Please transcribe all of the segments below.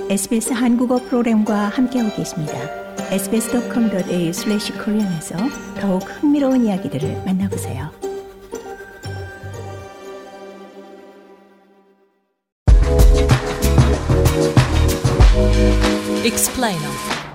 SBS 한국어 프로그램과 함께하고 계십니다. sbs.com.au/korean에서 더욱 흥미로운 이야기들을 만나보세요. Explainer.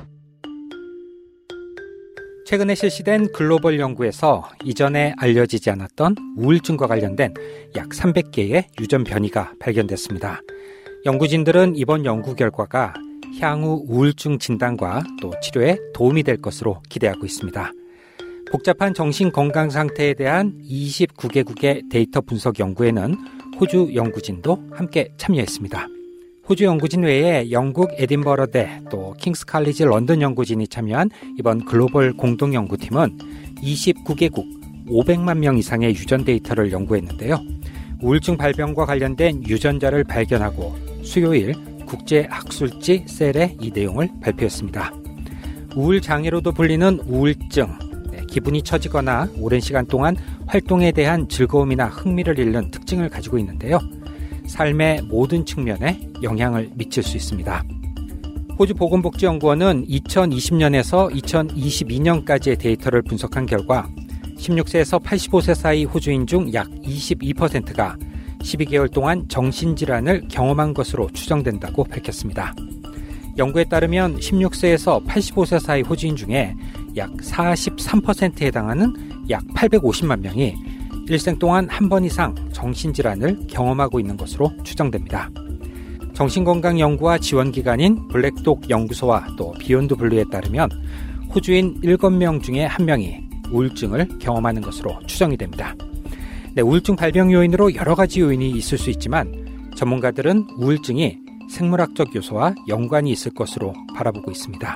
최근에 실시된 글로벌 연구에서 이전에 알려지지 않았던 우울증과 관련된 약 300개의 유전 변이가 발견됐습니다. 연구진들은 이번 연구 결과가 향후 우울증 진단과 또 치료에 도움이 될 것으로 기대하고 있습니다. 복잡한 정신 건강 상태에 대한 29개국의 데이터 분석 연구에는 호주 연구진도 함께 참여했습니다. 호주 연구진 외에 영국 에딘버러대 또 킹스 칼리지 런던 연구진이 참여한 이번 글로벌 공동 연구팀은 29개국 500만 명 이상의 유전 데이터를 연구했는데요. 우울증 발병과 관련된 유전자를 발견하고 수요일 국제학술지 셀에 이 내용을 발표했습니다. 우울장애로도 불리는 우울증, 기분이 처지거나 오랜 시간 동안 활동에 대한 즐거움이나 흥미를 잃는 특징을 가지고 있는데요. 삶의 모든 측면에 영향을 미칠 수 있습니다. 호주 보건복지연구원은 2020년에서 2022년까지의 데이터를 분석한 결과 16세에서 85세 사이 호주인 중 약 22%가 12개월 동안 정신질환을 경험한 것으로 추정된다고 밝혔습니다. 연구에 따르면 16세에서 85세 사이 호주인 중에 약 43%에 해당하는 약 850만 명이 일생 동안 한 번 이상 정신질환을 경험하고 있는 것으로 추정됩니다. 정신건강연구와 지원기관인 블랙독 연구소와 또 비욘드 블루에 따르면 호주인 7명 중에 1명이 우울증을 경험하는 것으로 추정이 됩니다. 우울증 발병 요인으로 여러 가지 요인이 있을 수 있지만 전문가들은 우울증이 생물학적 요소와 연관이 있을 것으로 바라보고 있습니다.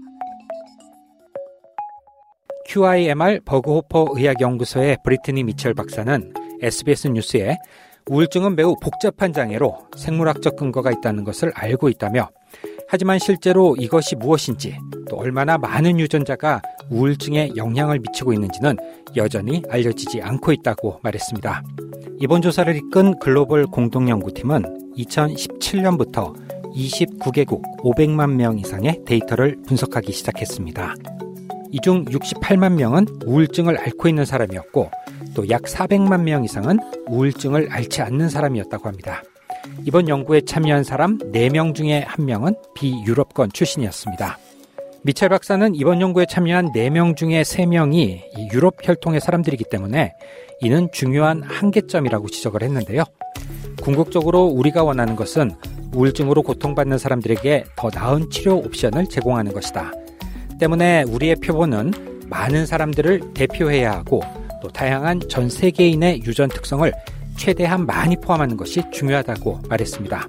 QIMR 버그호퍼 의학연구소의 브리트니 미첼 박사는 SBS 뉴스에 우울증은 매우 복잡한 장애로 생물학적 근거가 있다는 것을 알고 있다며 하지만 실제로 이것이 무엇인지 또 얼마나 많은 유전자가 우울증에 영향을 미치고 있는지는 여전히 알려지지 않고 있다고 말했습니다. 이번 조사를 이끈 글로벌 공동연구팀은 2017년부터 29개국 500만 명 이상의 데이터를 분석하기 시작했습니다. 이 중 68만 명은 우울증을 앓고 있는 사람이었고 또 약 400만 명 이상은 우울증을 앓지 않는 사람이었다고 합니다. 이번 연구에 참여한 사람 4명 중에 1명은 비유럽권 출신이었습니다. 미첼 박사는 이번 연구에 참여한 4명 중에 3명이 유럽 혈통의 사람들이기 때문에 이는 중요한 한계점이라고 지적을 했는데요. 궁극적으로 우리가 원하는 것은 우울증으로 고통받는 사람들에게 더 나은 치료 옵션을 제공하는 것이다. 때문에 우리의 표본은 많은 사람들을 대표해야 하고 또 다양한 전 세계인의 유전 특성을 최대한 많이 포함하는 것이 중요하다고 말했습니다.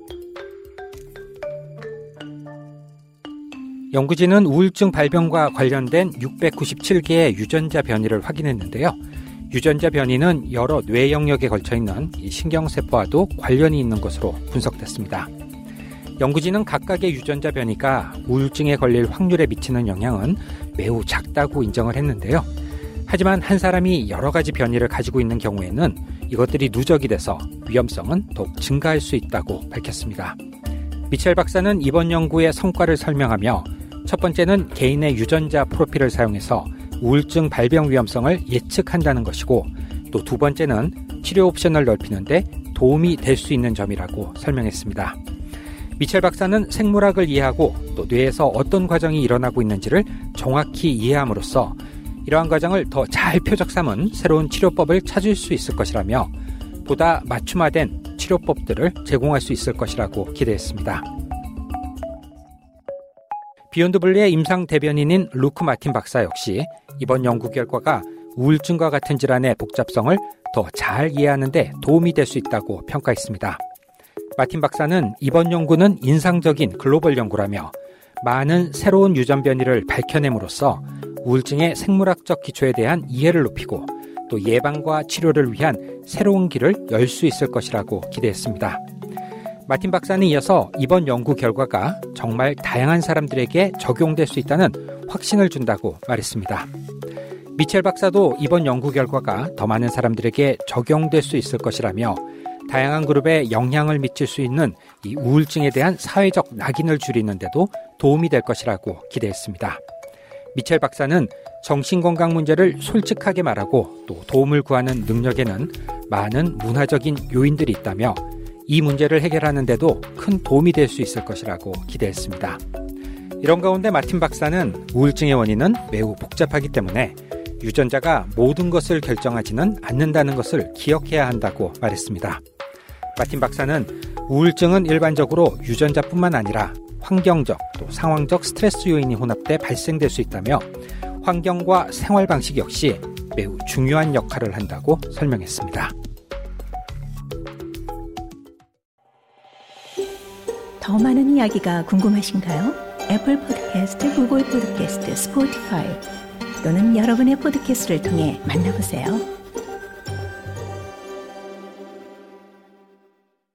연구진은 우울증 발병과 관련된 697개의 유전자 변이를 확인했는데요. 유전자 변이는 여러 뇌 영역에 걸쳐 있는 신경세포와도 관련이 있는 것으로 분석됐습니다. 연구진은 각각의 유전자 변이가 우울증에 걸릴 확률에 미치는 영향은 매우 작다고 인정을 했는데요. 하지만 한 사람이 여러 가지 변이를 가지고 있는 경우에는 이것들이 누적이 돼서 위험성은 더욱 증가할 수 있다고 밝혔습니다. 미첼 박사는 이번 연구의 성과를 설명하며 첫 번째는 개인의 유전자 프로필을 사용해서 우울증 발병 위험성을 예측한다는 것이고 또 두 번째는 치료 옵션을 넓히는데 도움이 될 수 있는 점이라고 설명했습니다. 미첼 박사는 생물학을 이해하고 또 뇌에서 어떤 과정이 일어나고 있는지를 정확히 이해함으로써 이러한 과정을 더 잘 표적 삼은 새로운 치료법을 찾을 수 있을 것이라며 보다 맞춤화된 치료법들을 제공할 수 있을 것이라고 기대했습니다. 비욘드 블루의 임상 대변인인 루크 마틴 박사 역시 이번 연구 결과가 우울증과 같은 질환의 복잡성을 더 잘 이해하는 데 도움이 될 수 있다고 평가했습니다. 마틴 박사는 이번 연구는 인상적인 글로벌 연구라며 많은 새로운 유전 변이를 밝혀냄으로써 우울증의 생물학적 기초에 대한 이해를 높이고 또 예방과 치료를 위한 새로운 길을 열 수 있을 것이라고 기대했습니다. 마틴 박사는 이어서 이번 연구 결과가 정말 다양한 사람들에게 적용될 수 있다는 확신을 준다고 말했습니다. 미첼 박사도 이번 연구 결과가 더 많은 사람들에게 적용될 수 있을 것이라며 다양한 그룹에 영향을 미칠 수 있는 이 우울증에 대한 사회적 낙인을 줄이는 데도 도움이 될 것이라고 기대했습니다. 미첼 박사는 정신건강 문제를 솔직하게 말하고 또 도움을 구하는 능력에는 많은 문화적인 요인들이 있다며 이 문제를 해결하는 데도 큰 도움이 될 수 있을 것이라고 기대했습니다. 이런 가운데 마틴 박사는 우울증의 원인은 매우 복잡하기 때문에 유전자가 모든 것을 결정하지는 않는다는 것을 기억해야 한다고 말했습니다. 마틴 박사는 우울증은 일반적으로 유전자뿐만 아니라 환경적 또 상황적 스트레스 요인이 혼합돼 발생될 수 있다며 환경과 생활 방식 역시 매우 중요한 역할을 한다고 설명했습니다. 더 많은 이야기가 궁금하신가요? 애플 팟캐스트, 구글 팟캐스트, 스포티파이 또는 여러분의 팟캐스트를 통해 만나보세요.